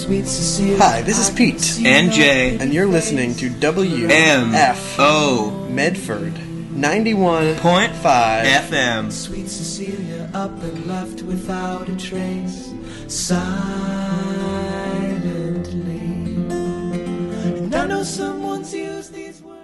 Sweet Cecilia. Hi, this is Pete. And Jay. And you're listening to WMFO Medford 91.5 FM. Sweet Cecilia up and left without a trace, silently. And I know someone's used these words.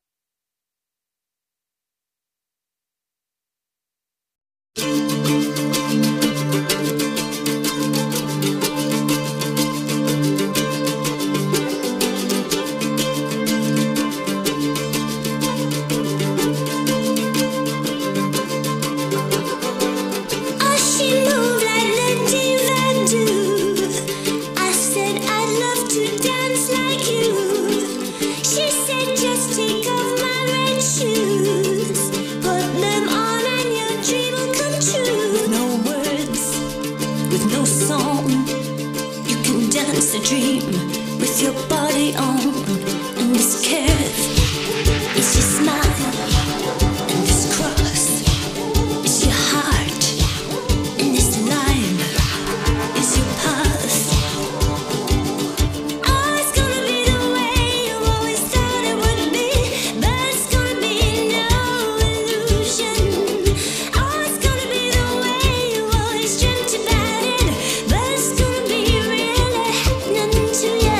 A dream with your body on, and this curve is your smile, and this cross is your heart, and this line is your path. Oh, it's gonna be the way you always thought it would be, but it's gonna be no illusion. Oh, it's gonna be the way you always dreamt about it, but it's gonna be really happening to you.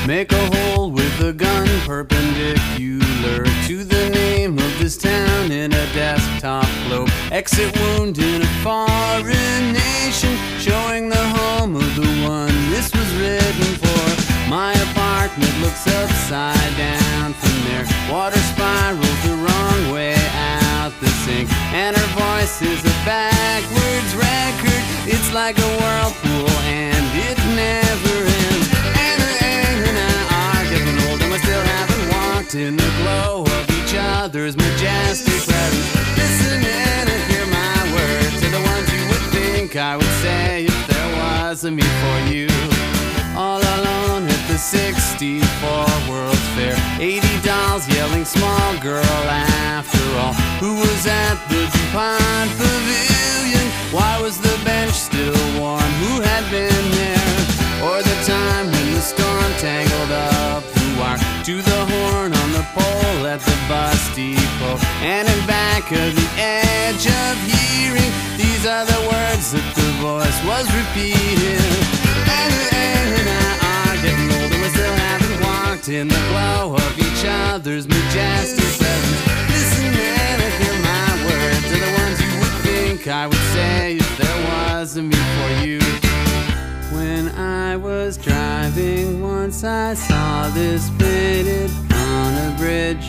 Make a hole with a gun perpendicular to the name of this town in a desktop globe. Exit wound in a foreign nation, showing the home of the one this was written for. My apartment looks upside down from there. Water spirals the wrong way out the sink, and her voice is a backwards record. It's like a whirlpool and it never ends. And I are getting old and we still haven't walked in the glow of each other's majestic presence. Listen in and hear my words, to the ones you would think I would say if there was a me for you. All alone at the 64 World's Fair, 80 dolls yelling small girl after all. Who was at the DuPont Pavilion? Why was the bench still warm? Who had been there? Or the time when the storm tangled up the wire to the horn on the pole at the bus depot. And in back of the edge of hearing, these are the words that the voice was repeating. And I are getting older, we still haven't walked in the glow of each other's majestic presence. Listen and hear my words, are the ones you would think I would say if there was a me for you. When I was driving once, I saw this painted on a bridge.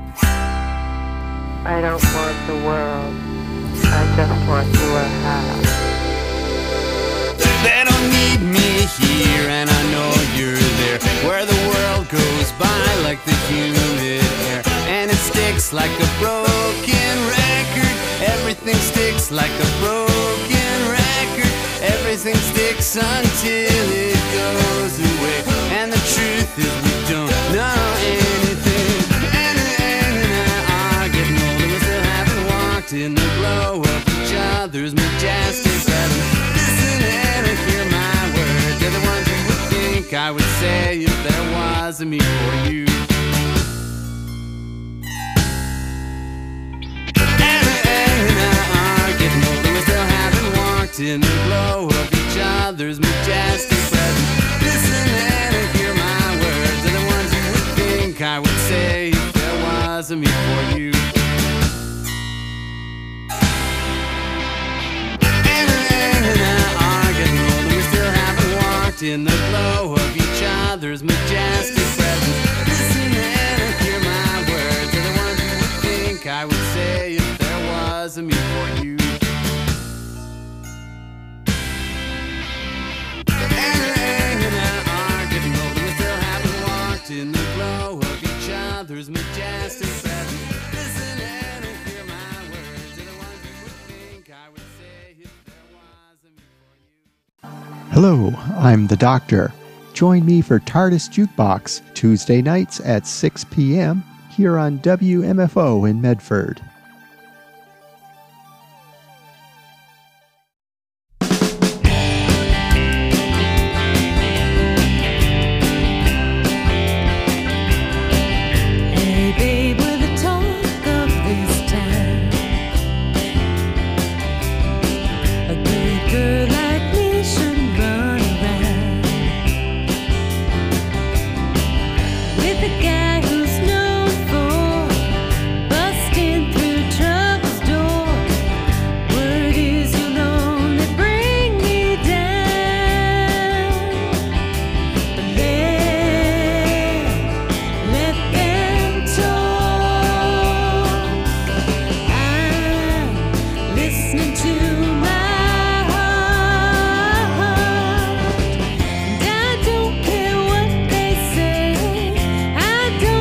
I don't want the world, I just want your house. They don't need me here, and I know you're there, where the world goes by like the humid air, and it sticks like a broken record. Everything sticks like a broken record. Everything sticks until it goes away, and the truth is we don't know anything. And I are getting older, we still haven't walked in the glow of each other's majestic presence. Listen and hear my words, they're the ones you would think I would say if there was a me for you. And I are getting older, we still haven't walked in the glow of each other's majestic presence. Listen and hear my words, they're the ones you would think I would say if there was a me for you. In the glow of each other's majestic presence. Listen and hear my words, they're the ones you would think I would say if there was a me for you. And I are getting older, we still haven't walked in the glow of each other's majestic presence. Listen and hear my words, they're the ones you would think I would say if there was a me for you. Hello, I'm the Doctor. Join me for TARDIS Jukebox Tuesday nights at 6 p.m. here on WMFO in Medford. Hey babe, we're the talk of this town. A good girl like me should run around with a guy who's known for busting through troubles door. Word is you'll only bring me down, but let them talk. I'm listening to my heart, and I don't care what they say. I don't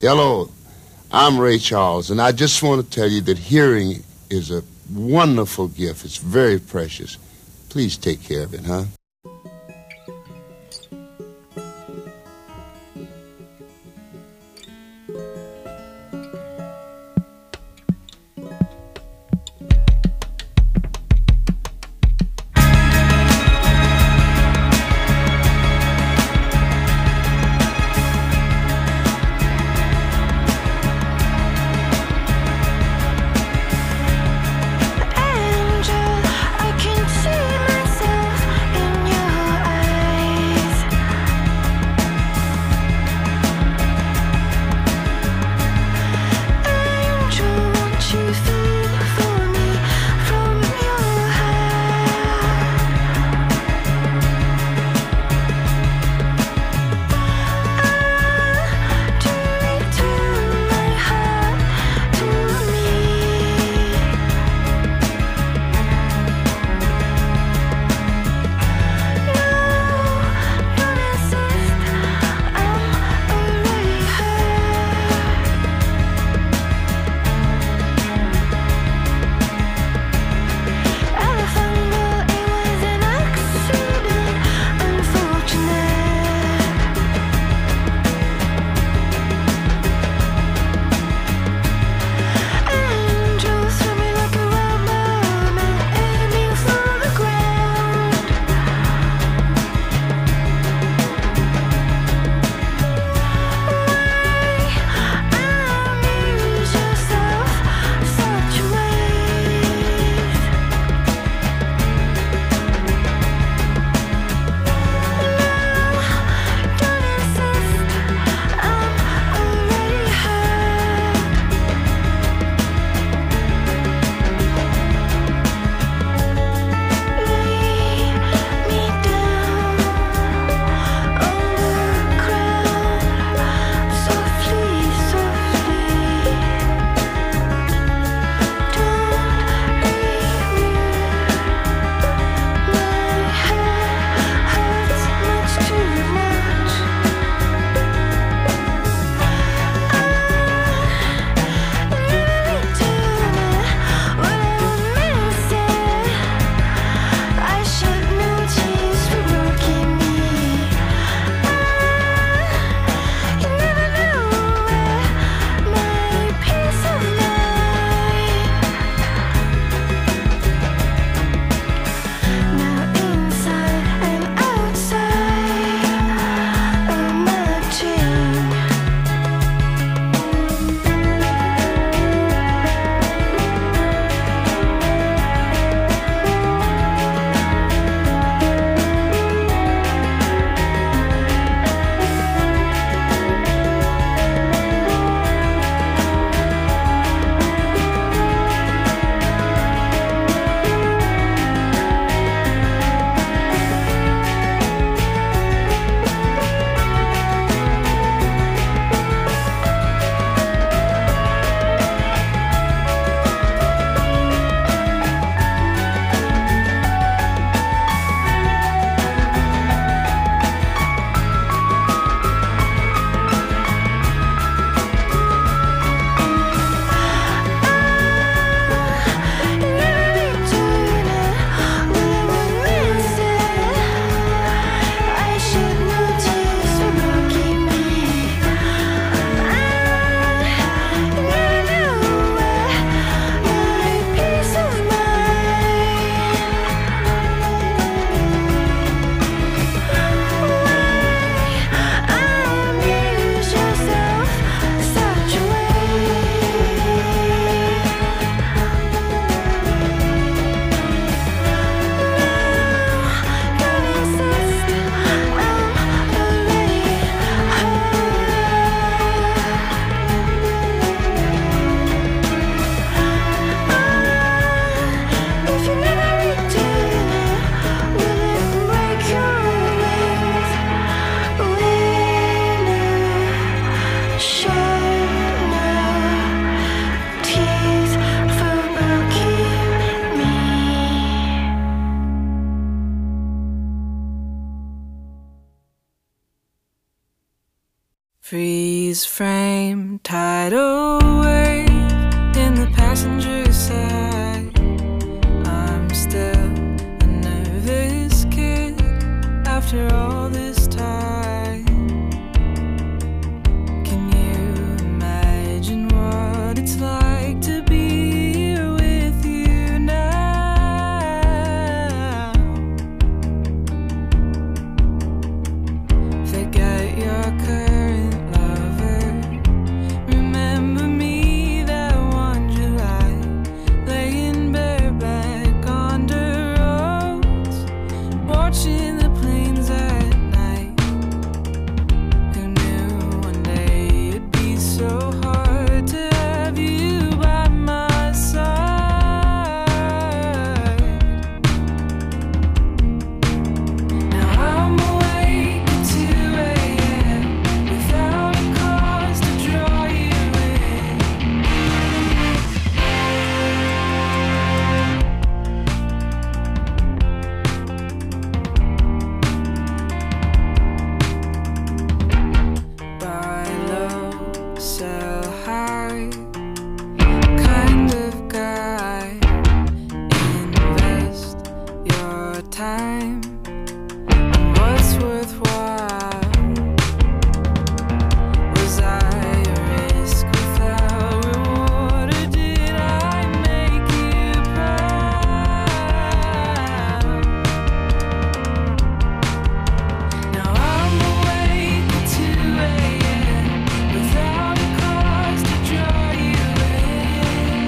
Hello, I'm Ray Charles, and I just want to tell you that hearing is a wonderful gift. It's very precious. Please take care of it, huh? Angel, I can see myself in freeze frame, tidal wave in the passenger side. I'm still a nervous kid after all this time. Can you imagine what it's like to be here with you now? Forget your current lover. Remember me that one July, laying bareback on the roads, watching the planes at night. Who knew one day it'd be so hard to have you by my side? Now I'm awake at 2 a.m. without a cause to draw you in. Buy low, sell high, kind of guy. Invest your time in what's worthwhile. Was I a risk without reward, or did I make you proud? Now I'm awake at 2 a.m. without a cause to draw you in.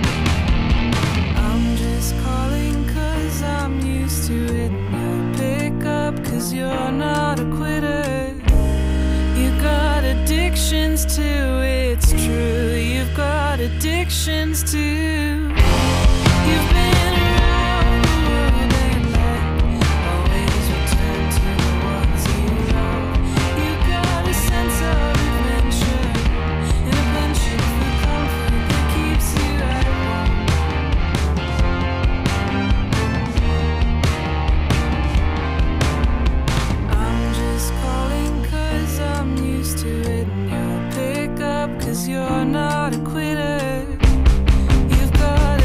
I'm just calling 'cause I'm used to it. You'll pick up 'cause you're not a quitter. You got addictions too, it's true. You've got addictions too. You've been around the world and back, always return to the ones you love. You got a sense of adventure and a penchant for comfort that keeps you at home. I'm just calling 'cause I'm used to it, and you'll pick up 'cause you're not a quitter. You've got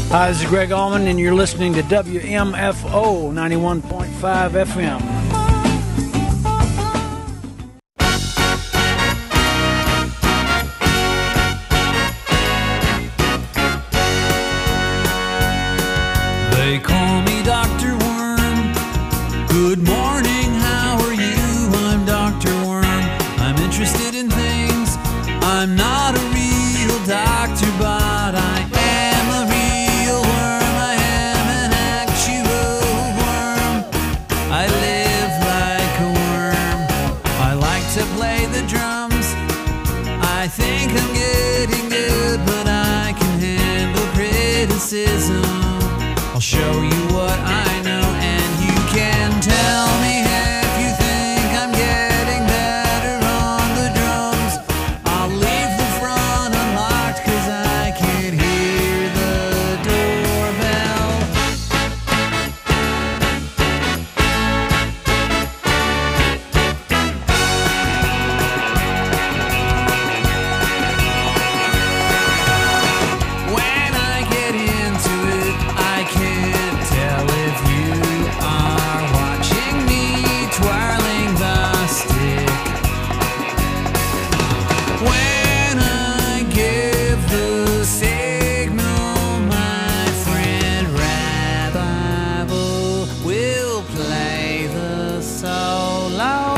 Hi, this is Greg Allman, and you're listening to WMFO 91.5 FM. They call me Dr. Worm. Good morning, how are you? I'm Dr. Worm. I'm interested in things. I'm not a real doctor, but I am a real worm. I am an actual worm. I live like a worm. I like to play the drums. I think I'm getting good, but I can handle criticism. I'll show you what I know, and you can tell me if you think I'm getting better on the drums. I'll leave the front unlocked 'cause I can hear the doorbell. When I get into it, I can't tell if you are watching me twirling the stick. When I give the signal, my friend Rabbi will play the solo.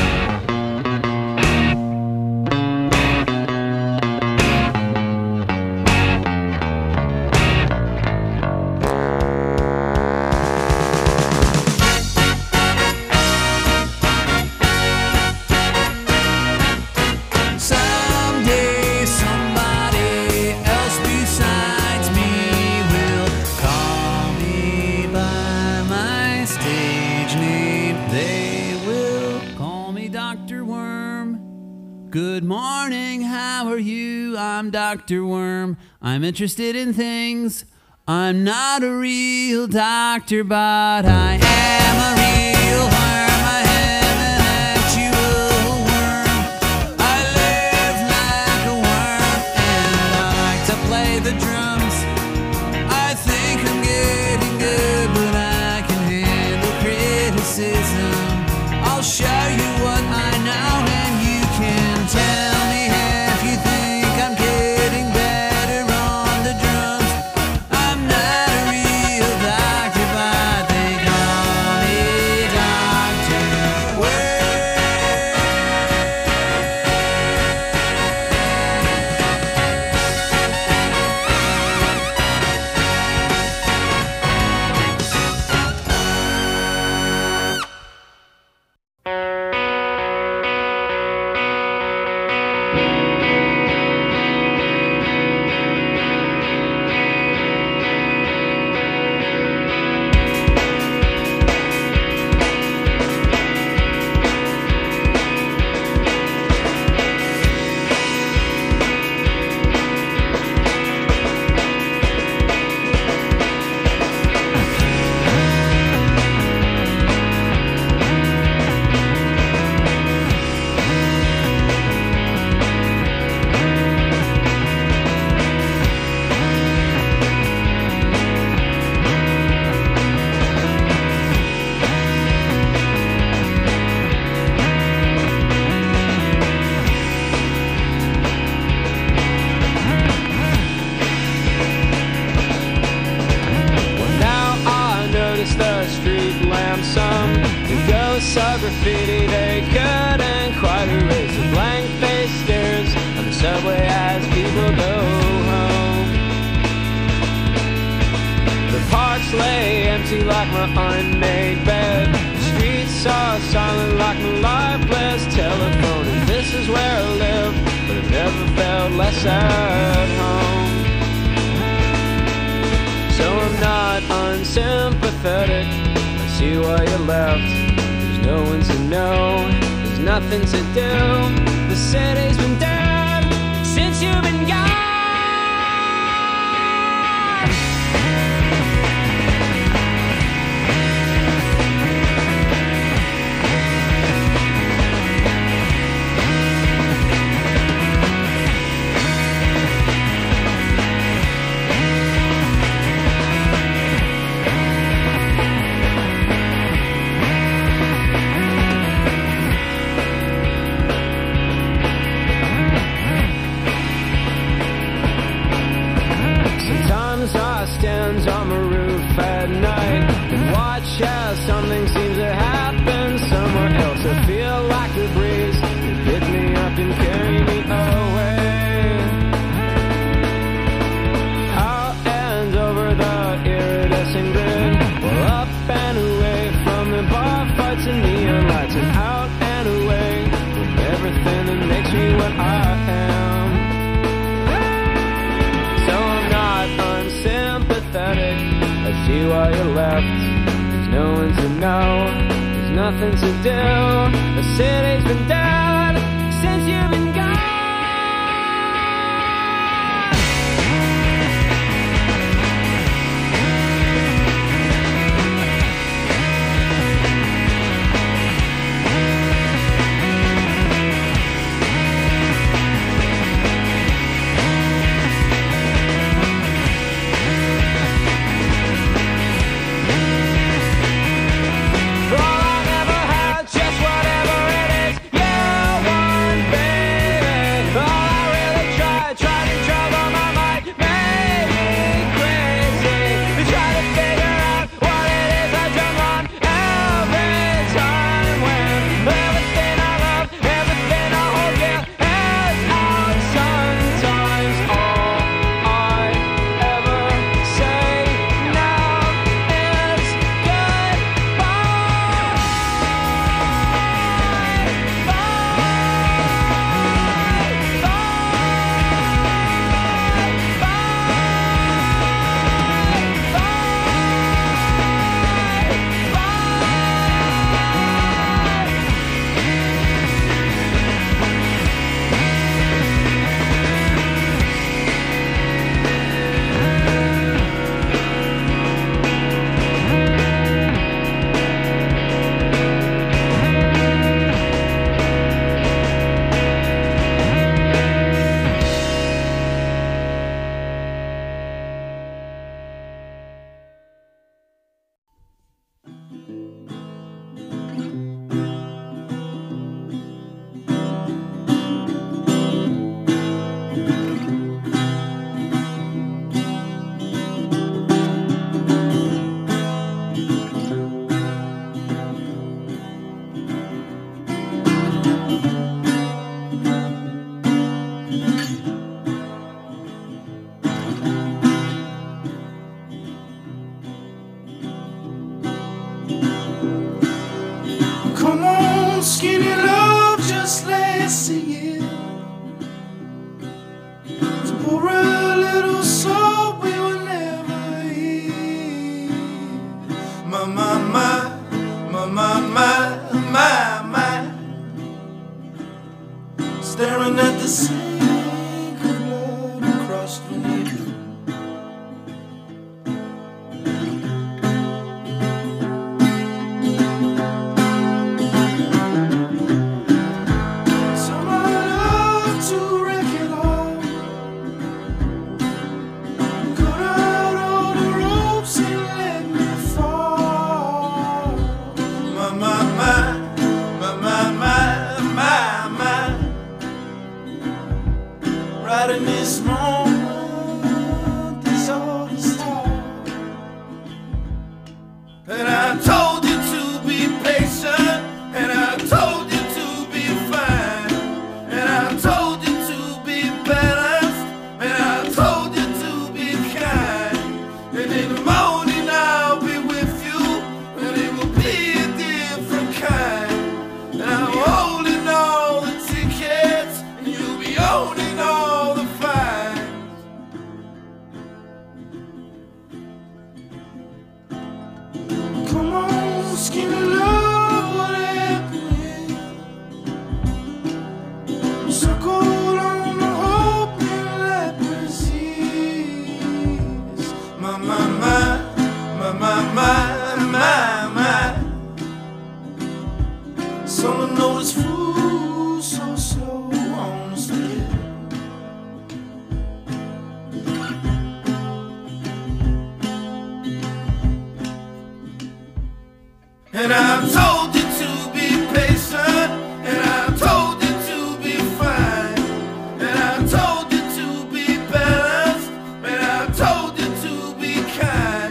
Someday somebody else besides me will call me by my stage name. They will call me Dr. Worm. Good morning, how are you? I'm Dr. Worm. I'm interested in things. I'm not a real doctor, but I am a real worm. I am an actual worm. I live like a worm, and I like to play the drums. I think I'm getting good, but I can handle criticism. I'll show you what I know, and you can tell me if you think I'm getting better on the drums. I'm not a real doctor, but they call me Dr. saw graffiti, they couldn't quite erase the blank-faced stares on the subway as people go home. The parks lay empty like my unmade bed. The streets are silent like my lifeless telephone. And this is where I live, but I've never felt less at home. So I'm not unsympathetic. I see why you left. There's no one to know. There's nothing to do. The city's been dead since you've been gone. on my roof at night and watch as something seems to happen somewhere else. I feel like the breeze to pick me up and carry me away. Out and over the iridescent grid, well, up and away from the bar fights and neon lights, and out and away from everything that makes me what I am. So I'm not unsympathetic. I see why you left. There's no one to know. There's nothing to do. The city's been dead since you've been gone. Skinny love, just let's sing it. To pour a little salt we will never eat. My, my, my, my, my, my, my, my. Staring at the sink of blood across the knee. In this moment, this all is hard. And I told you to be patient, and I told you to be fine, and I told you to be balanced, and I told you to be kind. And in the morning I'll be with you, and it will be a different kind. And I'm holding all the tickets, and you'll be owning all the fines. Come on, skinny love, what happened? Circle on the hope and let disease. My, my, my, my, my, my, my, my. Some notice food so slow on the stairs. And I told you to be patient, and I told you to be fine, and I told you to be balanced, and I told you to be kind.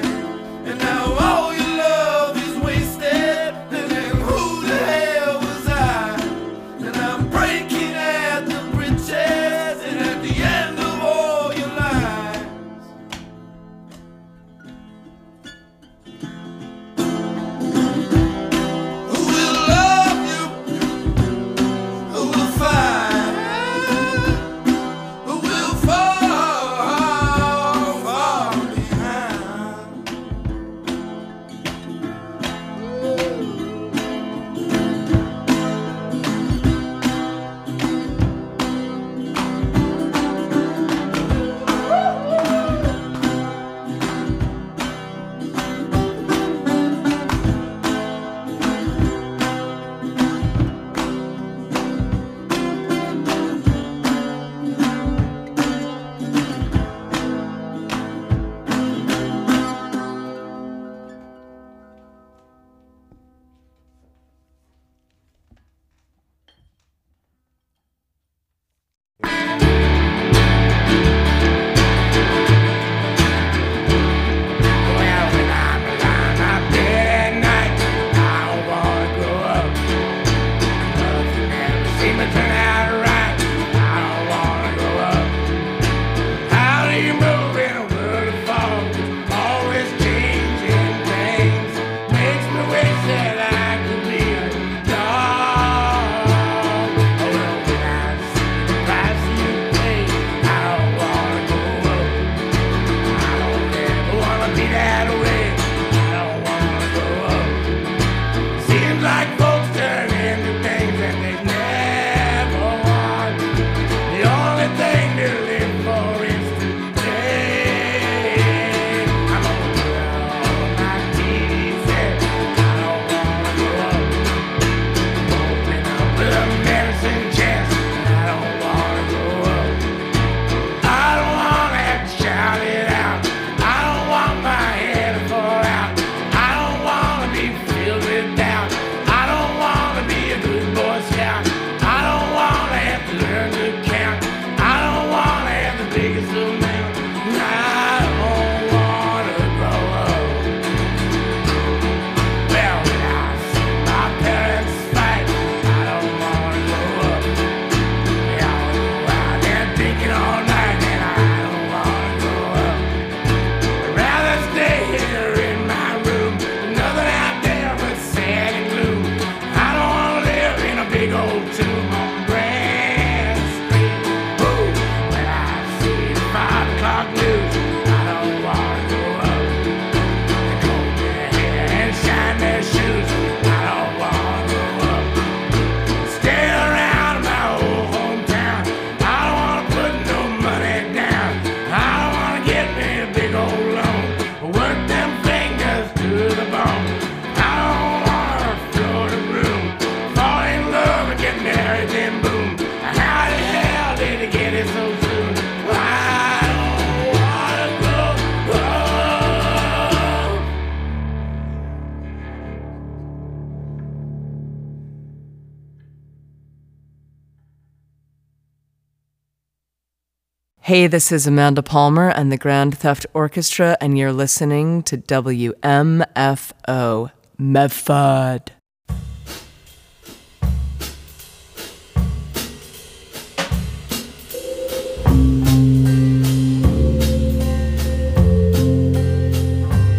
Hey, this is Amanda Palmer and the Grand Theft Orchestra, and you're listening to WMFO. Medford.